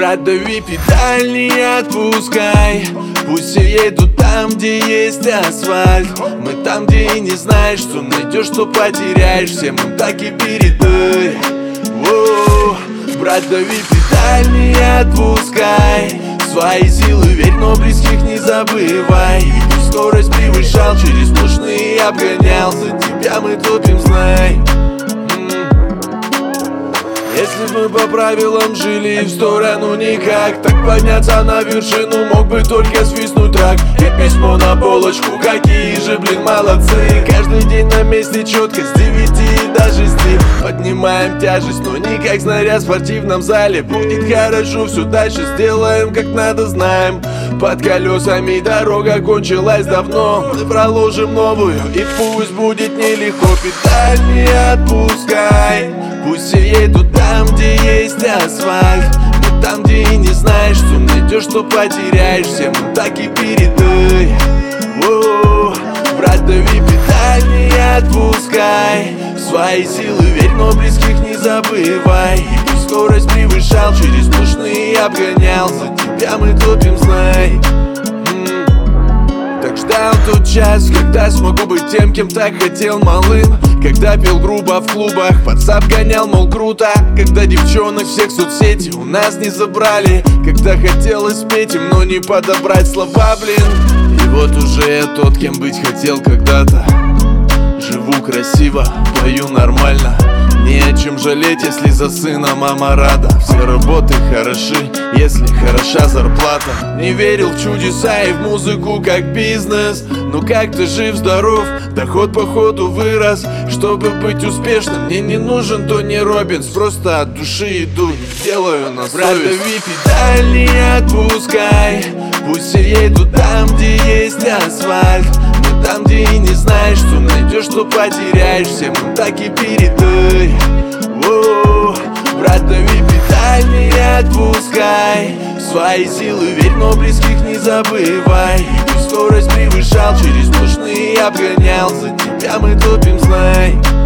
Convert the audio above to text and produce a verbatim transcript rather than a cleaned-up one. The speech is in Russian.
Брат, дави педаль, не отпускай. Пусть все едут там, где есть асфальт. Мы там, где и не знаешь, что найдешь, что потеряешь. Всем им так и передай. Воу. Брат, дави педаль, не отпускай. Свои силы верь, но близких не забывай. И скорость превышал, через сплошные обгонял. За тебя мы топим, знай. Если бы мы по правилам жили, в сторону никак, так подняться на вершину мог бы только свистнуть трак. И письмо на полочку, какие же, блин, молодцы. Каждый день на месте четко, с девяти и до шести. Поднимаем тяжесть, но не как снаряд в спортивном зале. Будет хорошо, все дальше сделаем как надо, знаем. Под колесами дорога кончилась давно. Мы проложим новую, и пусть будет нелегко. Педаль не отпускай. Пусть все едут там, где есть асфальт. Мы там, где и не знаешь, что найдешь, что потеряешь. Всем им так и передай. Воу. Брат, дави педаль, не отпускай. В свои силы верь, но близких не забывай. И скорость превышал, через сплошные обгонял. За тебя мы топим, знай. Так ждал тот час, когда смогу быть тем, кем так хотел малым. Когда пел грубо в клубах, пацап гонял, мол, круто. Когда девчонок всех соцсети у нас не забрали. Когда хотелось петь им, но не подобрать слова, блин. И вот уже я тот, кем быть хотел когда-то. Живу красиво, пою нормально. Не о чем жалеть, если за сына мама рада. Все работы хороши, если хороша зарплата. Не верил в чудеса и в музыку как бизнес. Но как-то жив-здоров, доход походу вырос. Чтобы быть успешным, мне не нужен Тони Роббинс. Просто от души иду, делаю на совесть. Брат, дави педаль, не отпускай. Пусть все едут там, где есть асфальт. Мы там, где и не знаешь, что найдешь, что потеряешь. Всем им так и передай. Воу. Брат, дави педаль, не отпускай. В свои силы верь, но близких не забывай. И скорость превышал, через сплошные обгонял. За тебя мы топим, знай.